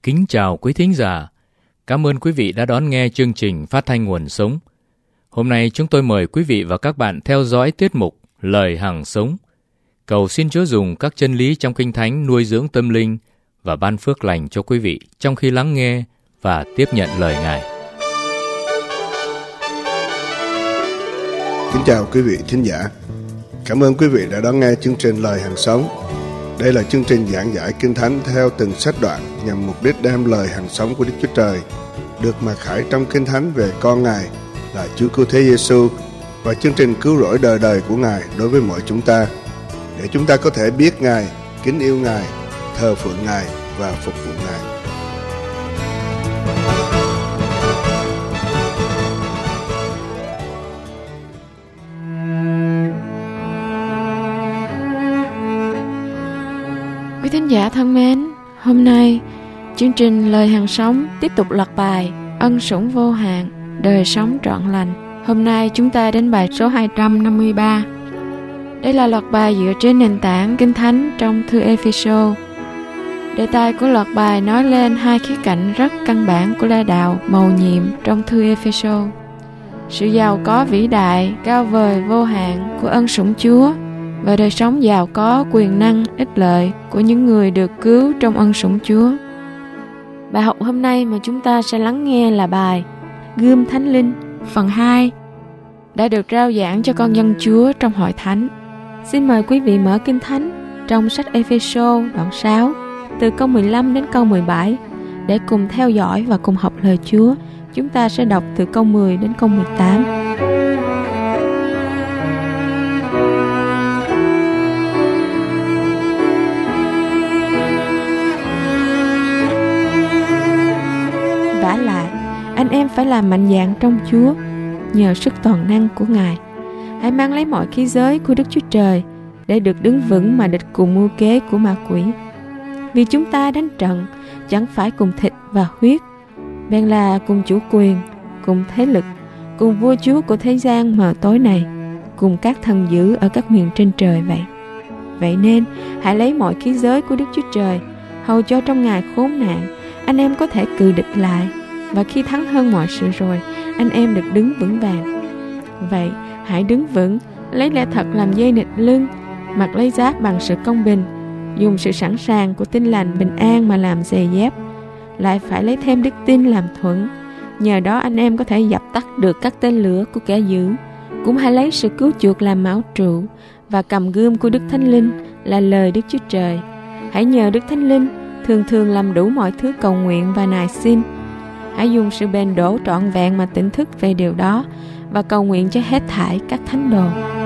Kính chào quý thính giả. Cảm ơn quý vị đã đón nghe chương trình Phát thanh Nguồn Sống. Hôm nay chúng tôi mời quý vị và các bạn theo dõi tiết mục Lời Hằng Sống. Cầu xin Chúa dùng các chân lý trong Kinh Thánh nuôi dưỡng tâm linh và ban phước lành cho quý vị trong khi lắng nghe và tiếp nhận lời Ngài. Kính chào quý vị thính giả. Cảm ơn quý vị đã đón nghe chương trình Lời Hằng Sống. Đây là chương trình giảng giải Kinh Thánh theo từng sách đoạn nhằm mục đích đem lời hằng sống của Đức Chúa Trời được mặc khải trong Kinh Thánh về con Ngài là Chúa Cứu Thế Giêsu và chương trình cứu rỗi đời đời của Ngài đối với mọi chúng ta, để chúng ta có thể biết Ngài, kính yêu Ngài, thờ phượng Ngài và phục vụ Ngài. Quý thính giả thân mến, hôm nay chương trình Lời Hằng Sống tiếp tục loạt bài Ân Sủng Vô Hạn, Đời Sống Trọn Lành. Hôm nay chúng ta đến bài số 253. Đây là loạt bài dựa trên nền tảng Kinh Thánh trong thư Ê-phê-sô. Đề tài của loạt bài nói lên hai khía cạnh rất căn bản của lẽ đạo mầu nhiệm trong thư Ê-phê-sô: sự giàu có vĩ đại, cao vời, vô hạn của ân sủng Chúa và đời sống giàu có, quyền năng, ích lợi của những người được cứu trong ân sủng Chúa. Bài học hôm nay mà chúng ta sẽ lắng nghe là bài Gươm Thánh Linh phần 2 đã được rao giảng cho con dân Chúa trong hội thánh. Xin mời quý vị mở Kinh Thánh trong sách Ê-phê-sô đoạn 6 từ câu 15 đến câu 17 để cùng theo dõi và cùng học lời Chúa. Chúng ta sẽ đọc từ câu 10 đến câu 18. Vả lại, anh em phải làm mạnh dạn trong Chúa, nhờ sức toàn năng của Ngài. Hãy mang lấy mọi khí giới của Đức Chúa Trời để được đứng vững mà địch cùng mưu kế của ma quỷ. Vì chúng ta đánh trận chẳng phải cùng thịt và huyết, bèn là cùng chủ quyền, cùng thế lực, cùng vua chúa của thế gian mờ tối này, cùng các thần dữ ở các miền trên trời vậy. Vậy nên hãy lấy mọi khí giới của Đức Chúa Trời, hầu cho trong ngày khốn nạn anh em có thể cự địch lại, và khi thắng hơn mọi sự rồi, anh em được đứng vững vàng. Vậy hãy đứng vững, lấy lẽ thật làm dây nịt lưng, mặc lấy giáp bằng sự công bình, dùng sự sẵn sàng của tin lành bình an mà làm giày dép. Lại phải lấy thêm đức tin làm thuẫn, nhờ đó anh em có thể dập tắt được các tên lửa của kẻ dữ. Cũng hãy lấy sự cứu chuộc làm mão trụ, và cầm gươm của Đức Thánh Linh là lời Đức Chúa Trời. Hãy nhờ Đức Thánh Linh thường thường làm đủ mọi thứ cầu nguyện và nài xin. Hãy dùng sự bền đổ trọn vẹn mà tỉnh thức về điều đó, và cầu nguyện cho hết thảy các thánh đồ.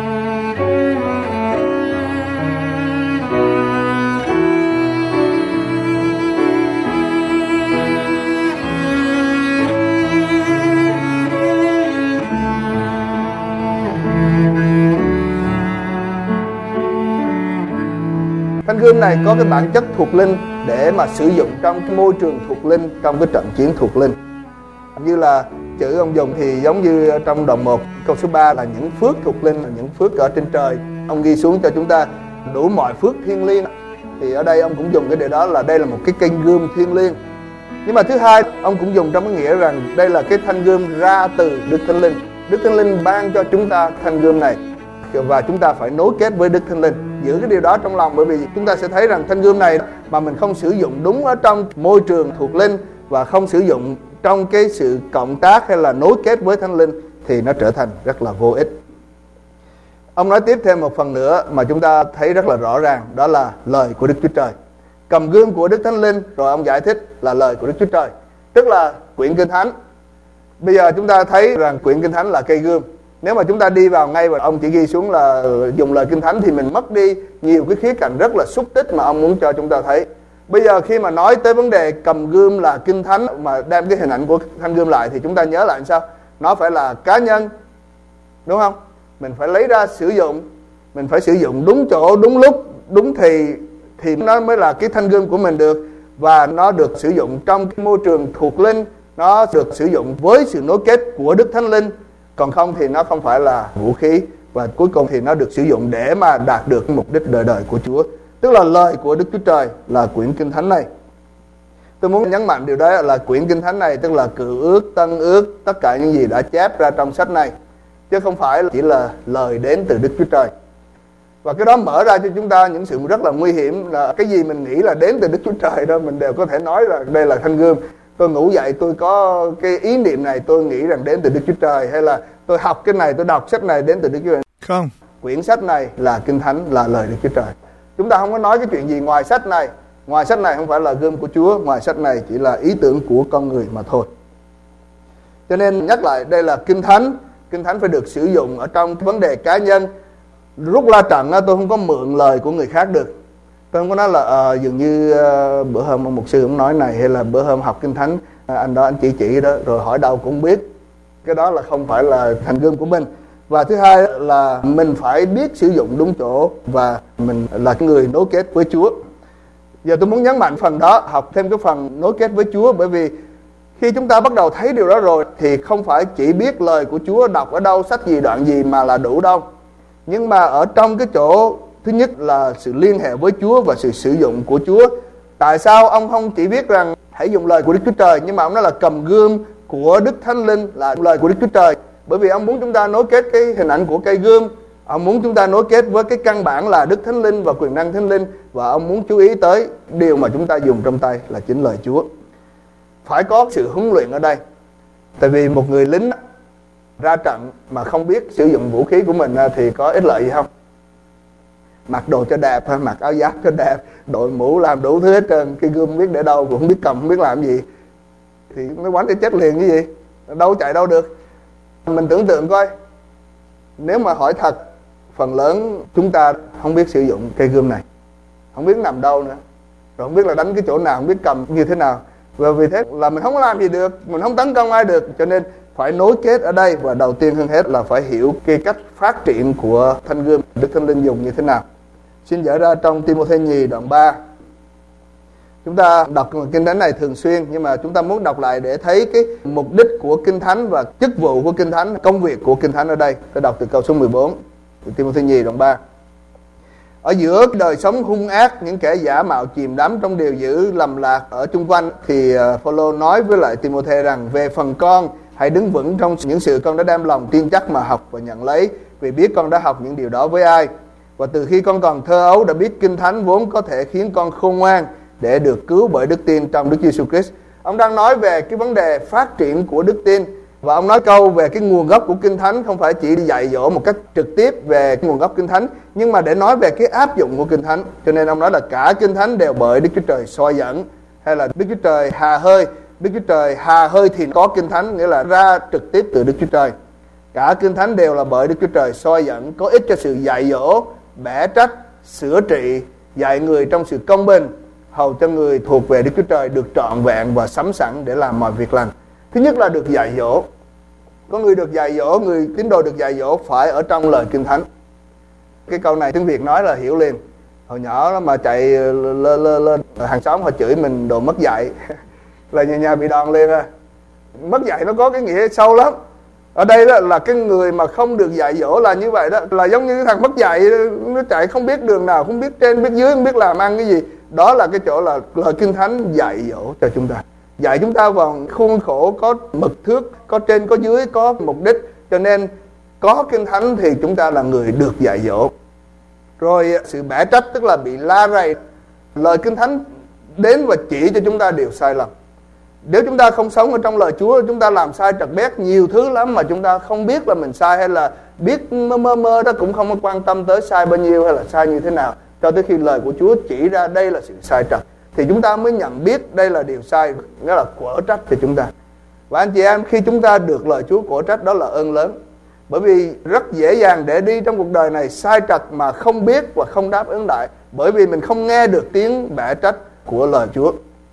Thanh gươm này có cái bản chất thuộc linh để mà sử dụng trong cái môi trường thuộc linh, trong cái trận chiến thuộc linh. Như là chữ ông dùng thì giống như trong đoạn 1 câu số 3 là những phước thuộc linh, là những phước ở trên trời. Ông ghi xuống cho chúng ta đủ mọi phước thiêng liêng. Thì ở đây ông cũng dùng cái điều đó là đây là một cái kênh gươm thiêng liêng. Nhưng mà thứ hai, ông cũng dùng trong cái nghĩa rằng đây là cái thanh gươm ra từ Đức Thánh Linh. Đức Thánh Linh ban cho chúng ta thanh gươm này, và chúng ta phải nối kết với Đức Thánh Linh. Giữ cái điều đó trong lòng, bởi vì chúng ta sẽ thấy rằng thanh gươm này mà mình không sử dụng đúng ở trong môi trường thuộc linh và không sử dụng trong cái sự cộng tác hay là nối kết với Thánh Linh thì nó trở thành rất là vô ích. Ông nói tiếp thêm một phần nữa mà chúng ta thấy rất là rõ ràng, đó là lời của Đức Chúa Trời. Cầm gươm của Đức Thánh Linh, rồi ông giải thích là lời của Đức Chúa Trời, tức là quyển Kinh Thánh. Bây giờ chúng ta thấy rằng quyển Kinh Thánh là cây gươm. Nếu mà chúng ta đi vào ngay và ông chỉ ghi xuống là dùng lời Kinh Thánh thì mình mất đi nhiều cái khía cạnh rất là xúc tích mà ông muốn cho chúng ta thấy. Bây giờ khi mà nói tới vấn đề cầm gươm là Kinh Thánh mà đem cái hình ảnh của thanh gươm lại thì chúng ta nhớ lại sao? Nó phải là cá nhân, đúng không? Mình phải lấy ra sử dụng, mình phải sử dụng đúng chỗ, đúng lúc, đúng thì nó mới là cái thanh gươm của mình được. Và nó được sử dụng trong cái môi trường thuộc linh, nó được sử dụng với sự nối kết của Đức Thánh Linh. Còn không thì nó không phải là vũ khí. Và cuối cùng thì nó được sử dụng để mà đạt được mục đích đời đời của Chúa, tức là lời của Đức Chúa Trời là quyển Kinh Thánh này. Tôi muốn nhấn mạnh điều đó là quyển Kinh Thánh này tức là Cựu Ước, Tân Ước, tất cả những gì đã chép ra trong sách này, chứ không phải chỉ là lời đến từ Đức Chúa Trời. Và cái đó mở ra cho chúng ta những sự rất là nguy hiểm, là cái gì mình nghĩ là đến từ Đức Chúa Trời đó mình đều có thể nói là đây là thanh gươm. Tôi ngủ dậy tôi có cái ý niệm này, tôi nghĩ rằng đến từ Đức Chúa Trời, hay là tôi học cái này, tôi đọc sách này đến từ Đức Chúa Trời. Không. Quyển sách này là Kinh Thánh, là lời Đức Chúa Trời. Chúng ta không có nói cái chuyện gì ngoài sách này. Ngoài sách này không phải là gươm của Chúa, ngoài sách này chỉ là ý tưởng của con người mà thôi. Cho nên nhắc lại, đây là Kinh Thánh. Kinh Thánh phải được sử dụng ở trong vấn đề cá nhân. Lúc la trận tôi không có mượn lời của người khác được. Tôi không có nói là dường như bữa hôm một mục sư cũng nói này, hay là bữa hôm học Kinh Thánh anh đó anh chỉ đó, rồi hỏi đâu cũng biết. Cái đó là không phải là thành gươm của mình. Và thứ hai là mình phải biết sử dụng đúng chỗ, và mình là cái người nối kết với Chúa. Giờ tôi muốn nhấn mạnh phần đó, học thêm cái phần nối kết với Chúa, bởi vì khi chúng ta bắt đầu thấy điều đó rồi thì không phải chỉ biết lời của Chúa đọc ở đâu, sách gì, đoạn gì mà là đủ đâu. Nhưng mà ở trong cái chỗ thứ nhất là sự liên hệ với Chúa và sự sử dụng của Chúa. Tại sao ông không chỉ biết rằng hãy dùng lời của Đức Chúa Trời, nhưng mà ông nói là cầm gươm của Đức Thánh Linh là lời của Đức Chúa Trời? Bởi vì ông muốn chúng ta nối kết cái hình ảnh của cây gươm. Ông muốn chúng ta nối kết với cái căn bản là Đức Thánh Linh và quyền năng Thánh Linh. Và ông muốn chú ý tới điều mà chúng ta dùng trong tay là chính lời Chúa. Phải có sự huấn luyện ở đây. Tại vì một người lính ra trận mà không biết sử dụng vũ khí của mình thì có ích lợi gì không? Mặc đồ cho đẹp, mặc áo giáp cho đẹp, đội mũ làm đủ thứ hết trơn, cái gươm không biết để đâu, cũng không biết cầm, không biết làm gì, thì nó quánh để chết liền cái gì, đâu chạy đâu được. Mình tưởng tượng coi, nếu mà hỏi thật, phần lớn chúng ta không biết sử dụng cây gươm này, không biết nằm đâu nữa, rồi không biết là đánh cái chỗ nào, không biết cầm như thế nào. Và vì thế là mình không có làm gì được, mình không tấn công ai được. Cho nên phải nối kết ở đây, và đầu tiên hơn hết là phải hiểu cái cách phát triển của thanh gươm Đức Thánh Linh dùng như thế nào. Xin dở ra trong Ti-mô-thê nhì đoạn 3. Chúng ta đọc Kinh Thánh này thường xuyên, nhưng mà chúng ta muốn đọc lại để thấy cái mục đích của Kinh Thánh và chức vụ của Kinh Thánh, công việc của Kinh Thánh ở đây. Tôi đọc từ câu số 14, Ti-mô-thê nhì đoạn 3. Ở giữa đời sống hung ác, những kẻ giả mạo chìm đắm trong điều dữ lầm lạc ở chung quanh, thì Phao-lô nói với lại Ti-mô-thê rằng: về phần con, hãy đứng vững trong những sự con đã đem lòng tin chắc mà học và nhận lấy, vì biết con đã học những điều đó với ai. Và từ khi con còn thơ ấu đã biết Kinh Thánh vốn có thể khiến con khôn ngoan để được cứu bởi đức tin trong Đức Giêsu Christ. Ông đang nói về cái vấn đề phát triển của đức tin. Và ông nói câu về cái nguồn gốc của Kinh Thánh, không phải chỉ dạy dỗ một cách trực tiếp về cái nguồn gốc Kinh Thánh, nhưng mà để nói về cái áp dụng của Kinh Thánh. Cho nên ông nói là cả Kinh Thánh đều bởi Đức Chúa Trời soi dẫn, hay là Đức Chúa Trời hà hơi. Đức Chúa Trời hà hơi thì có Kinh Thánh, nghĩa là ra trực tiếp từ Đức Chúa Trời. Cả Kinh Thánh đều là bởi Đức Chúa Trời soi dẫn, có ích cho sự dạy dỗ, bẻ trách, sửa trị, dạy người trong sự công bình, hầu cho người thuộc về Đức Chúa Trời được trọn vẹn và sắm sẵn để làm mọi việc lành. Thứ nhất là được dạy dỗ. Có người được dạy dỗ, người tín đồ được dạy dỗ phải ở trong lời Kinh Thánh. Cái câu này tiếng Việt nói là hiểu liền. Hồi nhỏ đó mà chạy lên hàng xóm họ chửi mình đồ mất dạy là nhà bị đòn liền. Mất dạy nó có cái nghĩa sâu lắm. Ở đây đó là cái người mà không được dạy dỗ là như vậy đó, là giống như cái thằng mất dạy, nó chạy không biết đường nào, không biết trên biết dưới, không biết làm ăn cái gì. Đó là cái chỗ là lời Kinh Thánh dạy dỗ cho chúng ta, dạy chúng ta vào khuôn khổ có mực thước, có trên có dưới, có mục đích. Cho nên có Kinh Thánh thì chúng ta là người được dạy dỗ. Rồi sự bẻ trách tức là bị la rầy. Lời Kinh Thánh đến và chỉ cho chúng ta điều sai lầm. Nếu chúng ta không sống ở trong lời Chúa, chúng ta làm sai trật bét nhiều thứ lắm mà chúng ta không biết là mình sai, hay là biết mơ đó cũng không quan tâm tới sai bao nhiêu hay là sai như thế nào, cho tới khi lời của Chúa chỉ ra đây là sự sai trật thì chúng ta mới nhận biết đây là điều sai, nghĩa là quở trách cho chúng ta. Và anh chị em, khi chúng ta được lời Chúa quở trách, đó là ơn lớn. Bởi vì rất dễ dàng để đi trong cuộc đời này sai trật mà không biết và không đáp ứng lại, bởi vì mình không nghe được tiếng bẻ trách của lời Chúa.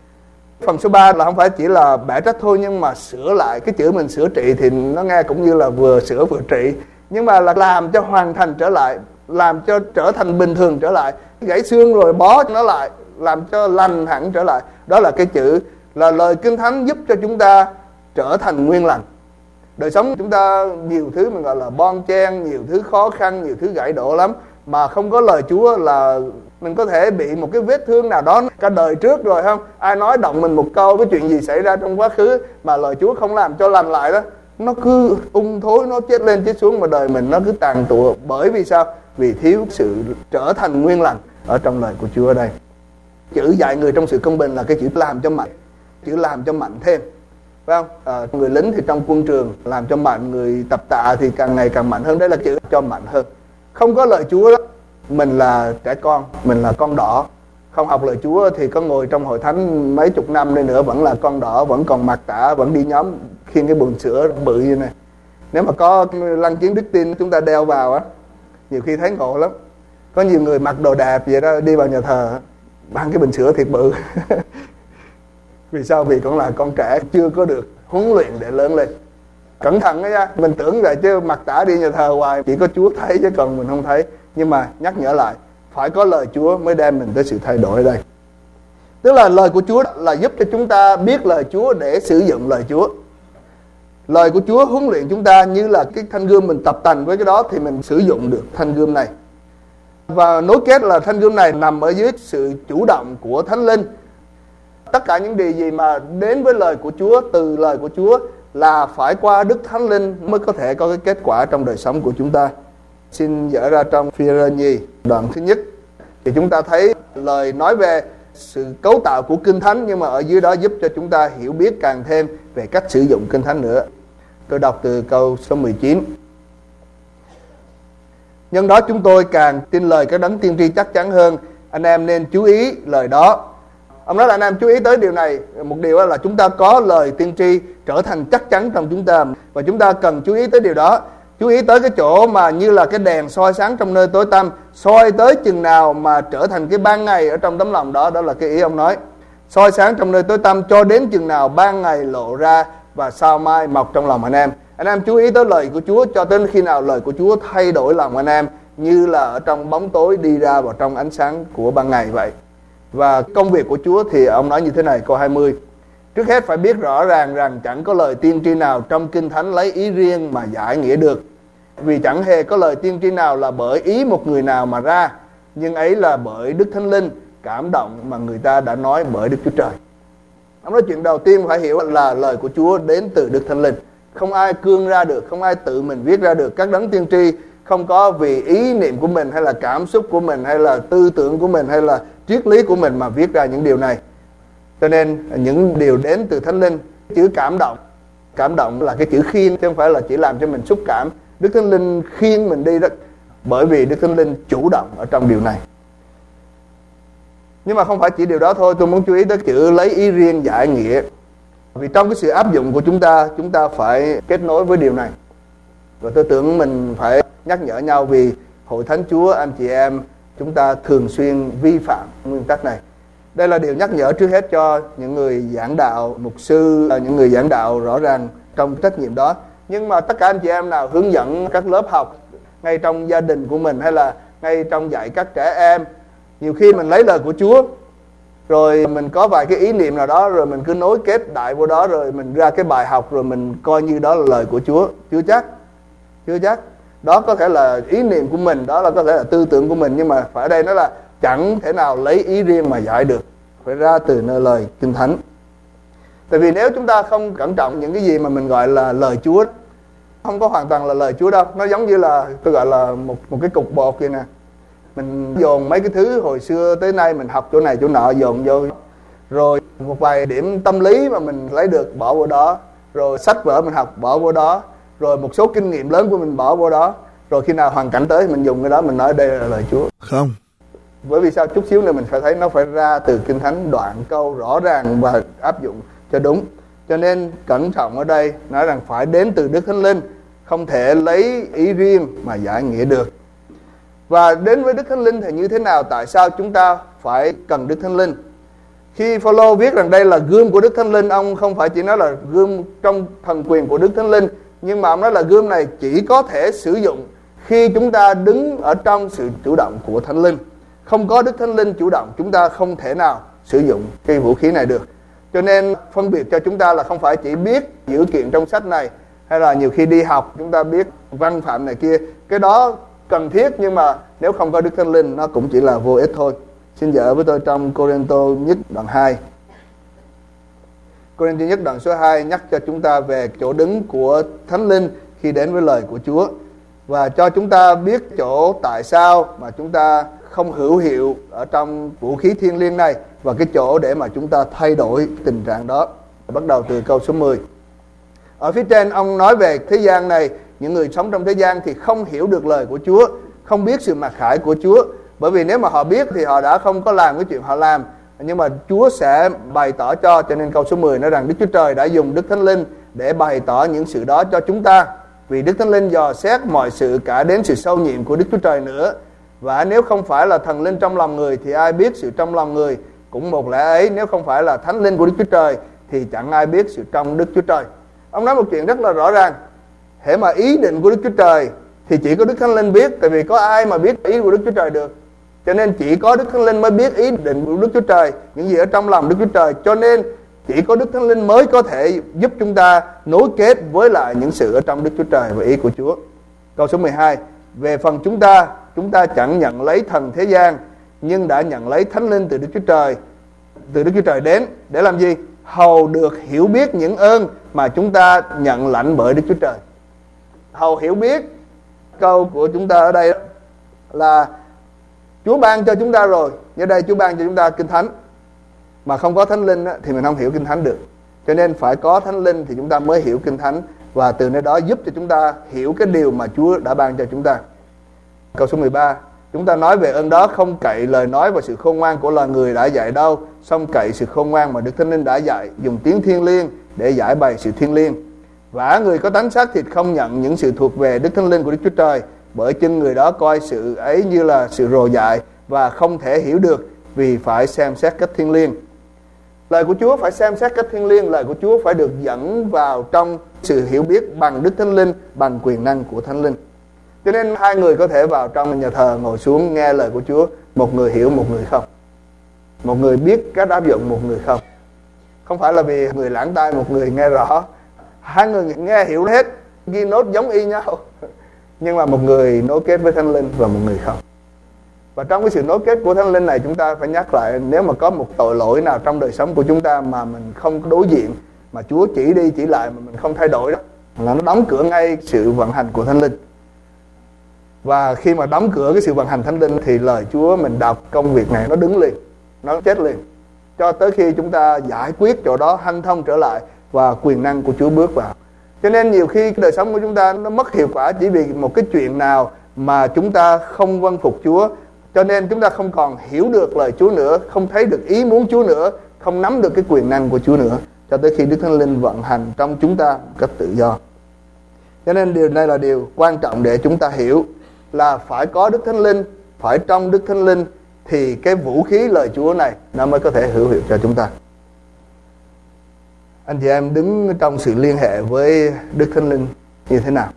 Phần số 3 là không phải chỉ là bẻ trách thôi, nhưng mà sửa lại. Cái chữ mình sửa trị thì nó nghe cũng như là vừa sửa vừa trị, nhưng mà là làm cho hoàn thành trở lại, làm cho trở thành bình thường trở lại. Gãy xương rồi bó nó lại, làm cho lành hẳn trở lại. Đó là cái chữ, là lời Kinh Thánh giúp cho chúng ta trở thành nguyên lành. Đời sống chúng ta nhiều thứ mình gọi là bon chen, nhiều thứ khó khăn, nhiều thứ gãy đổ lắm, mà không có lời Chúa là Mình có thể bị một cái vết thương nào đó cả đời trước rồi không? Ai nói động mình một câu, cái chuyện gì xảy ra trong quá khứ mà lời Chúa không làm cho lành lại đó, nó cứ ung thối, nó chết lên chết xuống mà đời mình nó cứ tàn tụa. Bởi vì sao? Vì thiếu sự trở thành nguyên lành ở trong lời của Chúa ở đây. Chữ dạy người trong sự công bình là cái chữ làm cho mạnh, chữ làm cho mạnh thêm, phải không? Người lính thì trong quân trường làm cho mạnh, người tập tạ thì càng ngày càng mạnh hơn. Đấy là chữ cho mạnh hơn. Không có lời Chúa đó, mình là trẻ con, mình là con đỏ. Không học lời Chúa thì có ngồi trong hội thánh mấy chục năm đi nữa vẫn là con đỏ, vẫn còn mặc tả, vẫn đi nhóm khiêng cái bồn sữa bự như này. Nếu mà có lăng kiến đức tin chúng ta đeo vào á, nhiều khi thấy ngộ lắm. Có nhiều người mặc đồ đẹp vậy đó đi vào nhà thờ mang cái bình sữa thiệt bự. Vì sao? Vì cũng là con trẻ chưa có được huấn luyện để lớn lên. Cẩn thận đó nha. Mình tưởng vậy chứ mặc tả đi nhà thờ hoài chỉ có Chúa thấy chứ còn mình không thấy. Nhưng mà nhắc nhở lại, phải có lời Chúa mới đem mình tới sự thay đổi ở đây. Tức là lời của Chúa là giúp cho chúng ta biết lời Chúa để sử dụng lời Chúa. Lời của Chúa huấn luyện chúng ta như là cái thanh gươm, mình tập tành với cái đó thì mình sử dụng được thanh gươm này. Và nối kết là thanh gươm này nằm ở dưới sự chủ động của Thánh Linh. Tất cả những điều gì mà đến với lời của Chúa, từ lời của Chúa là phải qua Đức Thánh Linh mới có thể có cái kết quả trong đời sống của chúng ta. Xin dở ra trong Phi-rơ-nhi đoạn thứ nhất thì chúng ta thấy lời nói về sự cấu tạo của Kinh Thánh, nhưng mà ở dưới đó giúp cho chúng ta hiểu biết càng thêm về cách sử dụng Kinh Thánh nữa. Tôi đọc từ câu số 19. Nhân đó chúng tôi càng tin lời các đấng tiên tri chắc chắn hơn. Anh em nên chú ý lời đó. Ông nói là anh em chú ý tới điều này. Một điều là chúng ta có lời tiên tri trở thành chắc chắn trong chúng ta, và chúng ta cần chú ý tới điều đó. Chú ý tới cái chỗ mà như là cái đèn soi sáng trong nơi tối tăm, soi tới chừng nào mà trở thành cái ban ngày ở trong tấm lòng đó. Đó là cái ý ông nói. Soi sáng trong nơi tối tăm cho đến chừng nào ban ngày lộ ra và sao mai mọc trong lòng anh em. Anh em chú ý tới lời của Chúa cho đến khi nào lời của Chúa thay đổi lòng anh em, như là ở trong bóng tối đi ra vào trong ánh sáng của ban ngày vậy. Và công việc của Chúa thì ông nói như thế này, câu 20. Trước hết phải biết rõ ràng rằng chẳng có lời tiên tri nào trong Kinh Thánh lấy ý riêng mà giải nghĩa được. Vì chẳng hề có lời tiên tri nào là bởi ý một người nào mà ra, nhưng ấy là bởi Đức Thánh Linh cảm động mà người ta đã nói bởi Đức Chúa Trời. Ông nói chuyện đầu tiên phải hiểu là lời của Chúa đến từ Đức Thánh Linh. Không ai cương ra được, không ai tự mình viết ra được. Các đấng tiên tri không có vì ý niệm của mình hay là cảm xúc của mình hay là tư tưởng của mình hay là triết lý của mình mà viết ra những điều này. Cho nên những điều đến từ Thánh Linh. Chữ cảm động là cái chữ khiên, chứ không phải là chỉ làm cho mình xúc cảm. Đức Thánh Linh khiên mình đi đó, bởi vì Đức Thánh Linh chủ động ở trong điều này. Nhưng mà không phải chỉ điều đó thôi, tôi muốn chú ý tới chữ lấy ý riêng giải nghĩa. Vì trong cái sự áp dụng của chúng ta phải kết nối với điều này. Và tôi tưởng mình phải nhắc nhở nhau, vì Hội Thánh Chúa, anh chị em, chúng ta thường xuyên vi phạm nguyên tắc này. Đây là điều nhắc nhở trước hết cho những người giảng đạo, mục sư, những người giảng đạo rõ ràng trong trách nhiệm đó. Nhưng mà tất cả anh chị em nào hướng dẫn các lớp học ngay trong gia đình của mình hay là ngay trong dạy các trẻ em, nhiều khi mình lấy lời của Chúa rồi mình có vài cái ý niệm nào đó rồi mình cứ nối kết đại vô đó, rồi mình ra cái bài học rồi mình coi như đó là lời của Chúa. Chưa chắc. Đó có thể là ý niệm của mình, đó là có thể là tư tưởng của mình, nhưng mà phải ở đây nó là chẳng thể nào lấy ý riêng mà giải được, phải ra từ nơi lời Kinh Thánh. Tại vì nếu chúng ta không cẩn trọng những cái gì mà mình gọi là lời Chúa, không có hoàn toàn là lời Chúa đâu. Nó giống như là tôi gọi là một cái cục bột vậy nè. Mình dồn mấy cái thứ hồi xưa tới nay mình học chỗ này chỗ nọ dồn vô, rồi một vài điểm tâm lý mà mình lấy được bỏ vô đó, rồi sách vở mình học bỏ vô đó, rồi một số kinh nghiệm lớn của mình bỏ vô đó, rồi khi nào hoàn cảnh tới mình dùng cái đó mình nói đây là lời Chúa. Không. Bởi vì sao? Chút xíu nữa mình phải thấy nó phải ra từ Kinh Thánh, đoạn câu rõ ràng và áp dụng cho đúng. Cho nên cẩn trọng ở đây nói rằng phải đến từ Đức Thánh Linh, không thể lấy ý riêng mà giải nghĩa được. Và đến với Đức Thánh Linh thì như thế nào? Tại sao chúng ta phải cần Đức Thánh Linh? Khi Phaolô viết rằng đây là gươm của Đức Thánh Linh, ông không phải chỉ nói là gươm trong thần quyền của Đức Thánh Linh, nhưng mà ông nói là gươm này chỉ có thể sử dụng khi chúng ta đứng ở trong sự chủ động của Thánh Linh. Không có Đức Thánh Linh chủ động, chúng ta không thể nào sử dụng cái vũ khí này được. Cho nên phân biệt cho chúng ta là không phải chỉ biết dữ kiện trong sách này, hay là nhiều khi đi học chúng ta biết văn phạm này kia, cái đó cần thiết, nhưng mà nếu không có Đức Thánh Linh nó cũng chỉ là vô ích thôi. Xin dở với tôi trong Cô-rinh-tô nhất đoạn 2. Cô-rinh-tô nhất đoạn số 2 nhắc cho chúng ta về chỗ đứng của Thánh Linh khi đến với lời của Chúa, và cho chúng ta biết chỗ tại sao mà chúng ta không hữu hiệu ở trong vũ khí thiêng liêng này, và cái chỗ để mà chúng ta thay đổi tình trạng đó. Bắt đầu từ câu số 10. Ở phía trên ông nói về thế gian này, những người sống trong thế gian thì không hiểu được lời của Chúa, không biết sự mặc khải của Chúa. Bởi vì nếu mà họ biết thì họ đã không có làm cái chuyện họ làm, nhưng mà Chúa sẽ bày tỏ cho nên câu số 10 nói rằng Đức Chúa Trời đã dùng Đức Thánh Linh để bày tỏ những sự đó cho chúng ta. Vì Đức Thánh Linh dò xét mọi sự, cả đến sự sâu nhiệm của Đức Chúa Trời nữa. Và nếu không phải là thần linh trong lòng người thì ai biết sự trong lòng người? Cũng một lẽ ấy, nếu không phải là Thánh Linh của Đức Chúa Trời thì chẳng ai biết sự trong Đức Chúa Trời. Ông nói một chuyện rất là rõ ràng. Hễ mà ý định của Đức Chúa Trời thì chỉ có Đức Thánh Linh biết, tại vì có ai mà biết ý của Đức Chúa Trời được. Cho nên chỉ có Đức Thánh Linh mới biết ý định của Đức Chúa Trời, những gì ở trong lòng Đức Chúa Trời. Cho nên chỉ có Đức Thánh Linh mới có thể giúp chúng ta nối kết với lại những sự ở trong Đức Chúa Trời và ý của Chúa. Câu số 12. Về phần chúng ta chẳng nhận lấy thần thế gian, nhưng đã nhận lấy Thánh Linh từ Đức Chúa Trời đến để làm gì? Hầu được hiểu biết những ơn mà chúng ta nhận lãnh bởi Đức Chúa Trời. Hầu hiểu biết. Câu của chúng ta ở đây là Chúa ban cho chúng ta rồi. Như đây Chúa ban cho chúng ta Kinh Thánh, mà không có Thánh Linh thì mình không hiểu Kinh Thánh được. Cho nên phải có Thánh Linh thì chúng ta mới hiểu Kinh Thánh, và từ nơi đó giúp cho chúng ta hiểu cái điều mà Chúa đã ban cho chúng ta. Câu số 13. Chúng ta nói về ơn đó không cậy lời nói và sự khôn ngoan của loài người đã dạy đâu, song cậy sự khôn ngoan mà Đức Thánh Linh đã dạy, dùng tiếng thiêng liêng để giải bày sự thiêng liêng. Vả người có tánh xác thịt không nhận những sự thuộc về Đức Thánh Linh của Đức Chúa Trời, bởi chưng người đó coi sự ấy như là sự rồ dại và không thể hiểu được, vì phải xem xét cách thiêng liêng. Lời của Chúa phải xem xét cách thiêng liêng. Lời của Chúa phải được dẫn vào trong sự hiểu biết bằng Đức Thánh Linh, bằng quyền năng của Thánh Linh. Cho nên hai người có thể vào trong nhà thờ ngồi xuống nghe lời của Chúa, một người hiểu, một người không. Một người biết cách áp dụng, một người không. Không phải là vì người lãng tai, một người nghe rõ. Hai người nghe hiểu hết, ghi nốt giống y nhau, nhưng mà một người nối kết với Thánh Linh và một người không. Và trong cái sự nối kết của Thánh Linh này, chúng ta phải nhắc lại, nếu mà có một tội lỗi nào trong đời sống của chúng ta mà mình không đối diện, mà Chúa chỉ đi chỉ lại mà mình không thay đổi đó, là nó đóng cửa ngay sự vận hành của Thánh Linh. Và khi mà đóng cửa cái sự vận hành Thánh Linh thì lời Chúa mình đọc, công việc này nó đứng liền, nó chết liền, cho tới khi chúng ta giải quyết chỗ đó, hanh thông trở lại và quyền năng của Chúa bước vào. Cho nên nhiều khi cái đời sống của chúng ta nó mất hiệu quả chỉ vì một cái chuyện nào mà chúng ta không vâng phục Chúa. Cho nên chúng ta không còn hiểu được lời Chúa nữa, không thấy được ý muốn Chúa nữa, không nắm được cái quyền năng của Chúa nữa, cho tới khi Đức Thánh Linh vận hành trong chúng ta một cách tự do. Cho nên điều này là điều quan trọng để chúng ta hiểu, là phải có Đức Thánh Linh, phải trong Đức Thánh Linh thì cái vũ khí lời Chúa này nó mới có thể hữu hiệu cho chúng ta. Anh chị em đứng trong sự liên hệ với Đức Thánh Linh như thế nào?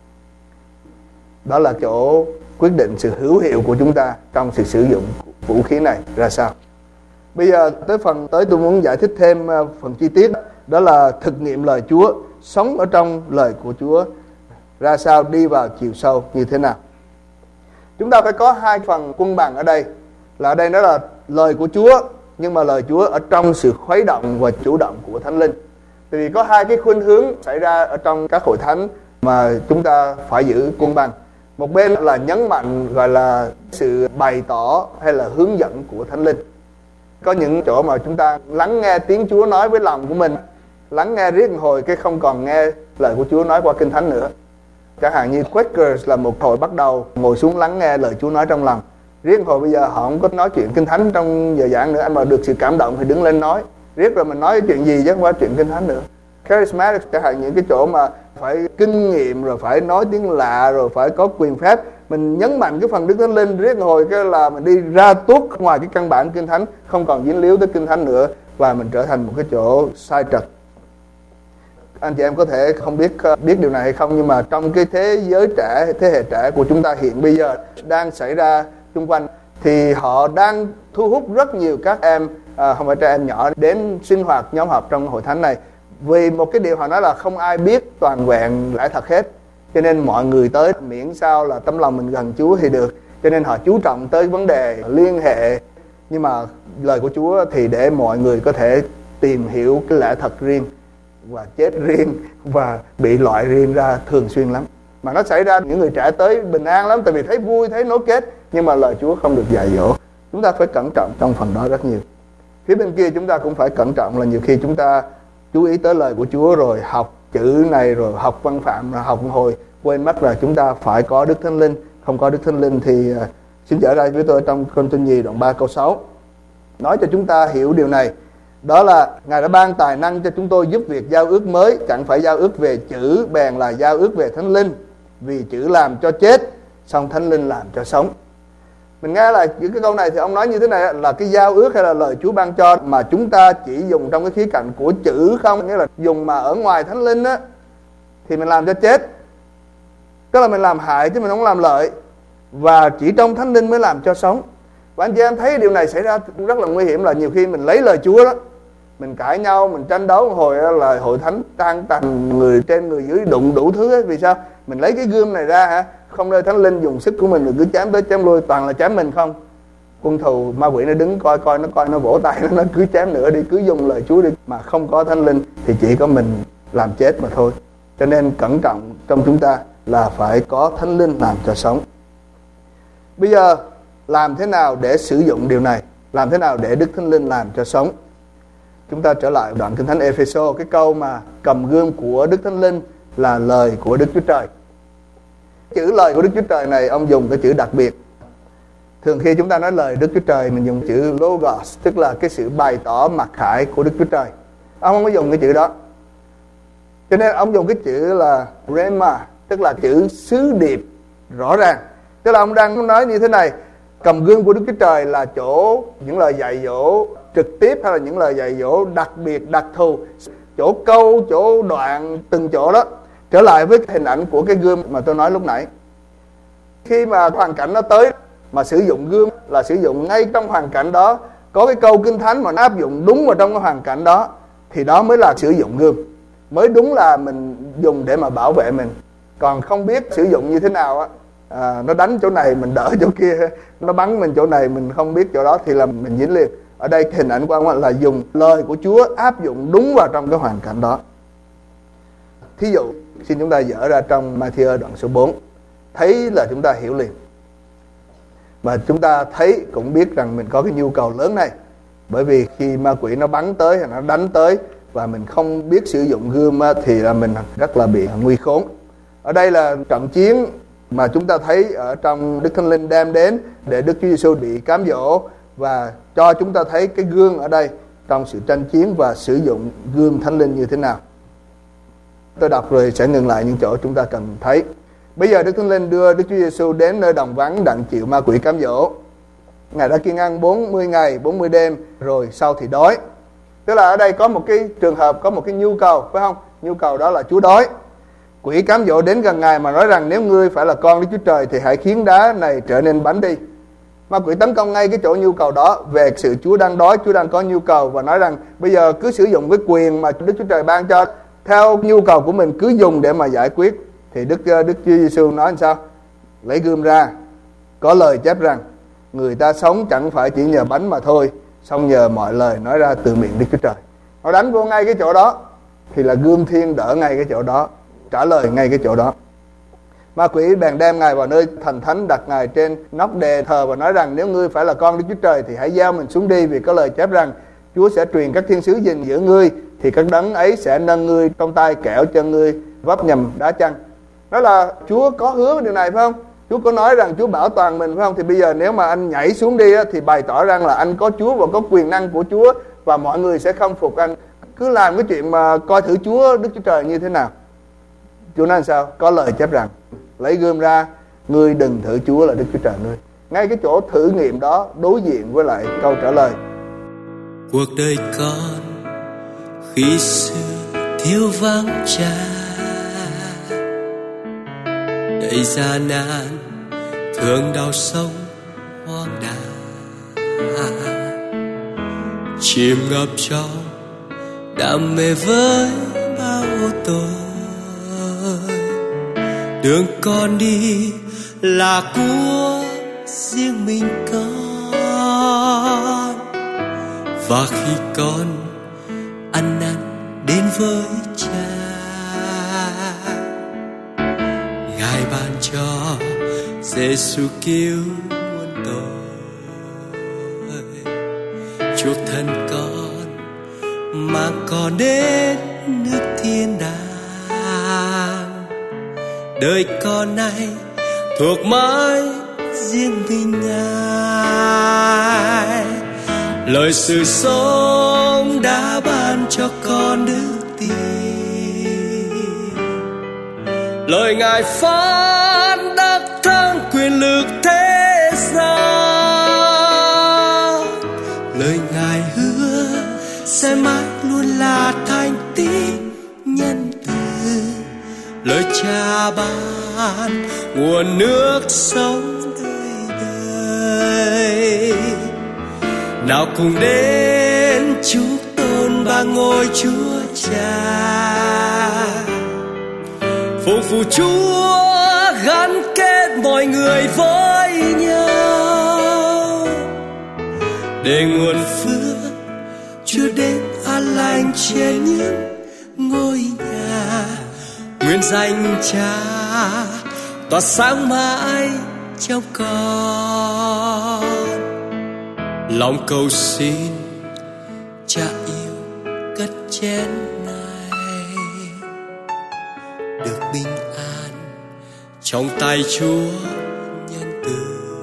Đó là chỗ quyết định sự hữu hiệu của chúng ta trong sự sử dụng vũ khí này ra sao. Bây giờ tới phần tới tôi muốn giải thích thêm phần chi tiết, đó là thực nghiệm lời Chúa, sống ở trong lời của Chúa ra sao, đi vào chiều sâu như thế nào. Chúng ta phải có hai phần quân bằng ở đây, là ở đây đó là lời của Chúa, nhưng mà lời Chúa ở trong sự khuấy động và chủ động của Thánh Linh. Tại vì có hai cái khuynh hướng xảy ra ở trong các hội thánh mà chúng ta phải giữ quân bằng. Một bên là nhấn mạnh gọi là sự bày tỏ hay là hướng dẫn của Thánh Linh. Có những chỗ mà chúng ta lắng nghe tiếng Chúa nói với lòng của mình, lắng nghe riết một hồi cái không còn nghe lời của Chúa nói qua Kinh Thánh nữa. Chẳng hạn như Quakers là một hội bắt đầu ngồi xuống lắng nghe lời Chúa nói trong lòng. Riết một hồi bây giờ họ không có nói chuyện Kinh Thánh trong giờ giảng nữa, anh mà được sự cảm động thì đứng lên nói. Riết rồi mình nói chuyện gì chứ không phải chuyện Kinh Thánh nữa. Charismatic chẳng hạn những cái chỗ mà phải kinh nghiệm, rồi phải nói tiếng lạ, rồi phải có quyền phép, mình nhấn mạnh cái phần Đức Thánh Linh, riết hồi cái là mình đi ra tuốt ngoài cái căn bản Kinh Thánh, không còn dính líu tới Kinh Thánh nữa, và mình trở thành một cái chỗ sai trật. Anh chị em có thể không biết điều này hay không, nhưng mà trong cái thế giới trẻ, thế hệ trẻ của chúng ta hiện bây giờ đang xảy ra xung quanh, thì họ đang thu hút rất nhiều các em, không phải trẻ em nhỏ, đến sinh hoạt nhóm họp trong hội thánh này. Vì một cái điều họ nói là không ai biết toàn vẹn lẽ thật hết, cho nên mọi người tới miễn sao là tấm lòng mình gần Chúa thì được. Cho nên họ chú trọng tới vấn đề liên hệ Nhưng mà lời của Chúa thì để mọi người có thể tìm hiểu cái lẽ thật riêng, và chết riêng, và bị loại riêng ra thường xuyên lắm. Mà nó xảy ra những người trẻ tới bình an lắm, tại vì thấy vui, thấy nối kết. Nhưng mà lời Chúa không được dạy dỗ. Chúng ta phải cẩn trọng trong phần đó rất nhiều. Phía bên kia chúng ta cũng phải cẩn trọng, là nhiều khi chúng ta chú ý tới lời của Chúa rồi học chữ này, rồi học văn phạm, rồi học hồi quên mất là chúng ta phải có Đức Thánh Linh. Không có Đức Thánh Linh thì xin trở ra với tôi trong Cô-rinh-tô nhì đoạn 3 câu 6 nói cho chúng ta hiểu điều này. Đó là Ngài đã ban tài năng cho chúng tôi giúp việc giao ước mới, chẳng phải giao ước về chữ, bèn là giao ước về Thánh Linh. Vì chữ làm cho chết, song Thánh Linh làm cho sống. Mình nghe là những cái câu này thì ông nói như thế này, là cái giao ước hay là lời Chúa ban cho mà chúng ta chỉ dùng trong cái khía cạnh của chữ không, nghĩa là dùng mà ở ngoài Thánh Linh á thì mình làm cho chết, tức là mình làm hại chứ mình không làm lợi, và chỉ trong Thánh Linh mới làm cho sống. Và anh chị em thấy điều này xảy ra rất là nguy hiểm, là nhiều khi mình lấy lời Chúa đó, mình cãi nhau, mình tranh đấu hồi là hội thánh tan tành, người trên người dưới đụng đủ thứ ấy. Vì sao? Mình lấy cái gươm này ra không nơi Thánh Linh dùng sức của mình, rồi cứ chém tới chém lui, toàn là chém mình không. Quân thù ma quỷ nó đứng coi nó vỗ tay nó cứ chém nữa đi, cứ dùng lời Chúa đi. Mà không có Thánh Linh thì chỉ có mình làm chết mà thôi. Cho nên cẩn trọng trong chúng ta là phải có Thánh Linh làm cho sống. Bây giờ làm thế nào để sử dụng điều này? Làm thế nào để Đức Thánh Linh làm cho sống? Chúng ta trở lại đoạn Kinh Thánh Ê-phê-sô, cái câu mà cầm gươm của Đức Thánh Linh là lời của Đức Chúa Trời. Chữ lời của Đức Chúa Trời này ông dùng cái chữ đặc biệt. Thường khi chúng ta nói lời Đức Chúa Trời, mình dùng chữ Logos, tức là cái sự bày tỏ mặc khải của Đức Chúa Trời. Ông không có dùng cái chữ đó. Cho nên ông dùng cái chữ là Rema, tức là chữ sứ điệp rõ ràng. Tức là ông đang nói như thế này, cầm gươm của Đức Chúa Trời là chỗ những lời dạy dỗ trực tiếp, hay là những lời dạy dỗ đặc biệt, đặc thù, chỗ câu, chỗ đoạn, từng chỗ đó. Trở lại với hình ảnh của cái gươm mà tôi nói lúc nãy. Khi mà hoàn cảnh nó tới, mà sử dụng gươm là sử dụng ngay trong hoàn cảnh đó, có cái câu Kinh Thánh mà nó áp dụng đúng vào trong cái hoàn cảnh đó, thì đó mới là sử dụng gươm. Mới đúng là mình dùng để mà bảo vệ mình. Còn không biết sử dụng như thế nào á, nó đánh chỗ này mình đỡ chỗ kia, nó bắn mình chỗ này mình không biết chỗ đó, thì là mình dính liền. Ở đây hình ảnh của ông là dùng lời của Chúa áp dụng đúng vào trong cái hoàn cảnh đó. Thí dụ, xin chúng ta dở ra trong Ma-thi-ơ đoạn số 4. Thấy là chúng ta hiểu liền. Và chúng ta thấy cũng biết rằng mình có cái nhu cầu lớn này. Bởi vì khi ma quỷ nó bắn tới hay nó đánh tới và mình không biết sử dụng gươm thì là mình rất là bị nguy khốn. Ở đây là trận chiến mà chúng ta thấy ở trong Đức Thánh Linh đem đến để Đức Chúa Giêsu bị cám dỗ, và cho chúng ta thấy cái gương ở đây trong sự tranh chiến và sử dụng gươm Thánh Linh như thế nào. Tôi đọc rồi sẽ ngừng lại những chỗ chúng ta cần thấy. Bây giờ Đức Thánh Linh đưa Đức Chúa Giêsu đến nơi đồng vắng đặng chịu ma quỷ cám dỗ. Ngài đã kiêng ăn 40 ngày 40 đêm, rồi sau thì đói. Tức là ở đây có một cái trường hợp, có một cái nhu cầu, phải không? Nhu cầu đó là Chúa đói. Quỷ cám dỗ đến gần Ngài mà nói rằng nếu ngươi phải là con Đức Chúa Trời thì hãy khiến đá này trở nên bánh đi. Ma quỷ tấn công ngay cái chỗ nhu cầu đó, về sự Chúa đang đói, Chúa đang có nhu cầu, và nói rằng bây giờ cứ sử dụng cái quyền mà Đức Chúa Trời ban cho theo nhu cầu của mình, cứ dùng để mà giải quyết. Thì Đức Chúa Giêsu nói làm sao? Lấy gươm ra. Có lời chép rằng người ta sống chẳng phải chỉ nhờ bánh mà thôi, song nhờ mọi lời nói ra từ miệng Đức Chúa Trời. Nó đánh vô ngay cái chỗ đó thì là gươm thiên đỡ ngay cái chỗ đó, trả lời ngay cái chỗ đó. Ma quỷ bèn đem Ngài vào nơi thành thánh, đặt Ngài trên nóc đề thờ và nói rằng nếu ngươi phải là con Đức Chúa Trời thì hãy gieo mình xuống đi, vì có lời chép rằng Chúa sẽ truyền các thiên sứ gìn giữ ngươi, thì các đấng ấy sẽ nâng ngươi trong tay, kẻo cho ngươi vấp nhầm đá chân. Đó là Chúa có hứa điều này, phải không? Chúa có nói rằng Chúa bảo toàn mình, phải không? Thì bây giờ nếu mà anh nhảy xuống đi thì bày tỏ rằng là anh có Chúa và có quyền năng của Chúa, và mọi người sẽ không phục anh. Cứ làm cái chuyện mà coi thử Chúa Đức Chúa Trời như thế nào. Chúa nói sao? Có lời chép rằng lấy gươm ra, ngươi đừng thử Chúa là Đức Chúa Trời ngươi. Ngay cái chỗ thử nghiệm đó đối diện với lại câu trả lời. Cuộc đời con khi xưa thiếu vắng Cha, đầy gian nan thương đau sông hoang đàng, chìm ngập trong đam mê với bao tội. Đường con đi là của riêng mình con, Và khi con ăn năn đến với Cha, Ngài ban cho Giêsu cứu muôn tội, chuộc thân con mang con đến nước thiên đàng. Đời con này thuộc mãi riêng mình Ngài, lời sự sống đã ban cho con đức tin. Lời Ngài phán đắc thắng quyền lực thế gian. Lời Ngài hứa sẽ mãi luôn là thành tín nhân từ. Lời Cha ban nguồn nước sống đời đời. Nào cùng đến chúc tôn ba ngôi Chúa Cha, phục vụ Chúa gắn kết mọi người với nhau, để nguồn phước Chúa đến an lành trên những ngôi nhà. Nguyện danh Cha tỏa sáng mãi trong con. Lòng cầu xin Cha yêu cất chén này, được bình an trong tay Chúa nhân từ.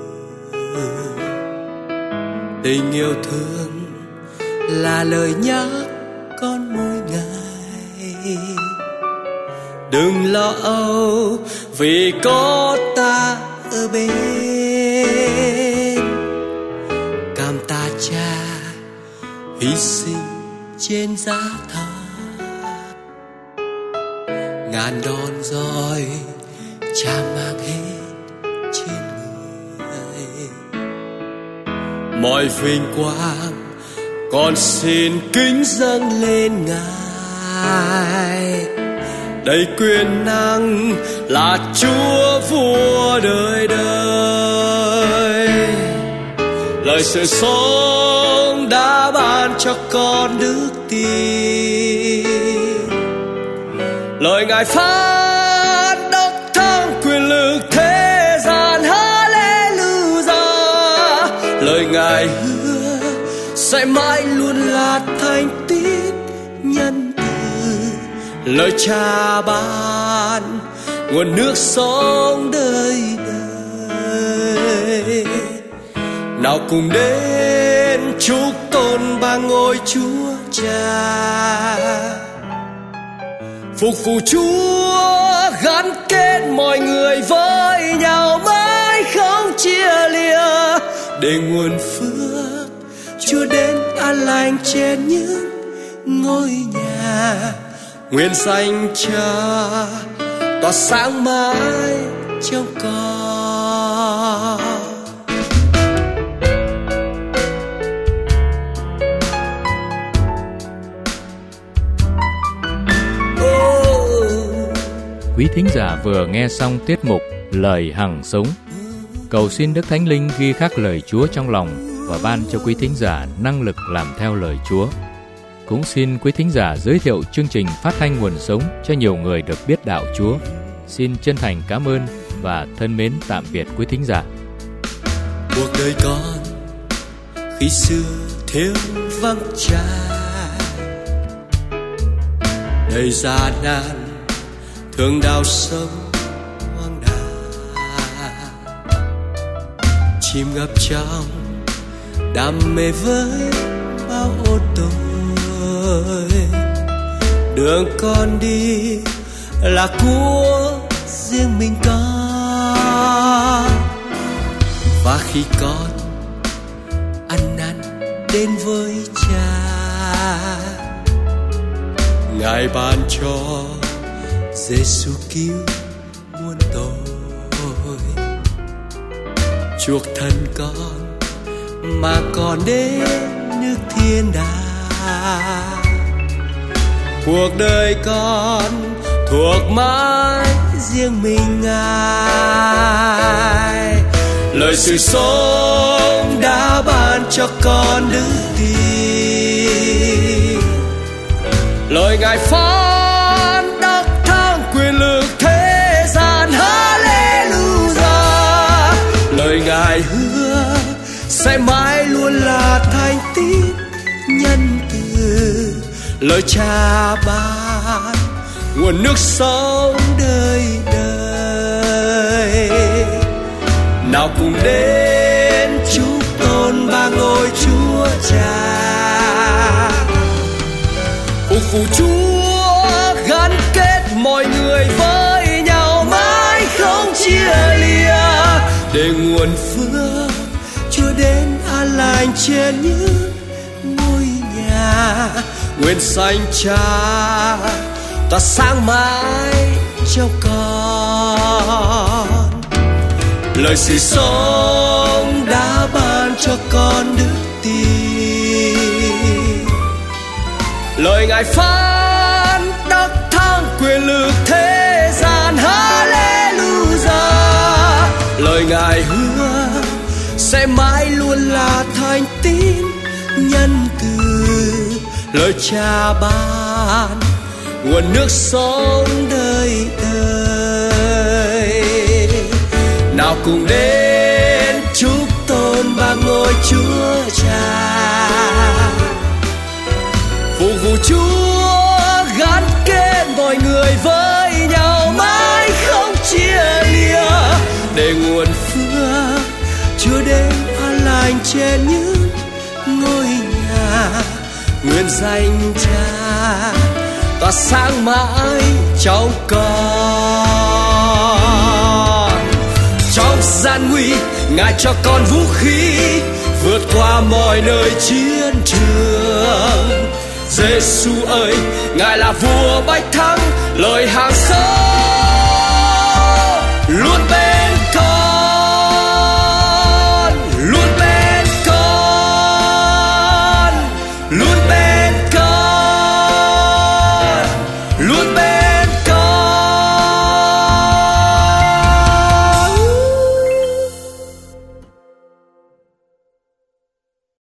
Tình yêu thương là lời nhắc con mỗi ngày. Đừng lo âu vì có ta ở bên. Cảm tạ Cha hy sinh trên giá thờ, ngàn đòn roi Cha mang hết trên người. Mọi vinh quang con xin kính dâng lên Ngài, đầy quyền năng là Chúa vua đời đời. Lời sự sống đã ban cho con đức tin. Lời Ngài phán đắc thắng quyền lực thế gian. Hallelujah. Lời Ngài hứa sẽ mãi luôn là thành tín nhân từ. Lời Cha ban nguồn nước sống đời đời. Nào cùng đến chúc tôn ba ngôi Chúa Cha, phục vụ Chúa gắn kết mọi người với nhau, mãi không chia lìa, để nguồn phước Chúa đến an lành trên những ngôi nhà. Nguyện danh Cha tỏa sáng mãi trong con. Quý thính giả vừa nghe xong tiết mục Lời Hằng Sống. Cầu xin Đức Thánh Linh ghi khắc lời Chúa trong lòng và ban cho quý thính giả năng lực làm theo lời Chúa. Cũng xin quý thính giả giới thiệu chương trình phát thanh nguồn sống cho nhiều người được biết đạo Chúa. Xin chân thành cảm ơn và thân mến tạm biệt quý thính giả. Cuộc đời con khi xưa thiếu vắng Cha, đầy gian nan thương đau sông hoang đàng, chìm ngập trong đam mê với bao ô tô. Đường con đi là của riêng mình con, và khi con ăn năn đến với Cha, Ngài ban cho Giêsu cứu muôn tội, chuộc thân con mà còn đến nước thiên đàng. Cuộc đời con thuộc mãi riêng mình Ngài, lời sự sống đã ban cho con đức tin. Lời Ngài phán đắc thắng quyền lực thế gian, Hallelujah. Lời Ngài hứa sẽ mãi luôn là thành tín nhân từ. Lời Cha ban nguồn nước sống đời đời. Nào cùng đến chúc tôn ba ngôi Chúa Cha. Phục vụ Chúa gắn kết mọi người với nhau mãi không chia lìa, để nguồn phước Chúa đến an lành trên những ngôi nhà. Nguyện danh Cha tỏa sáng mãi cho con. Lời sự sống đã ban cho con đức tin. Lời Ngài phán đắc thắng quyền lực thế gian, Hallelujah. Lời Ngài hứa sẽ mãi luôn là thành tín nhân từ. Lời Cha ban nguồn nước sống đời đời. Nào cùng đến chúc tôn ba ngôi Chúa Cha. Phục vụ Chúa gắn kết mọi người với nhau mãi không chia lìa, để nguồn phước Chúa đến an lành trên những ngôi nhà. Nguyện danh Cha tỏa sáng mãi trong con. Trong gian nguy Ngài cho con vũ khí vượt qua mọi nơi chiến trường. Giêsu ơi, Ngài là vua bách thắng, lời hàng sống luôn bên con, luôn bên con, luôn bên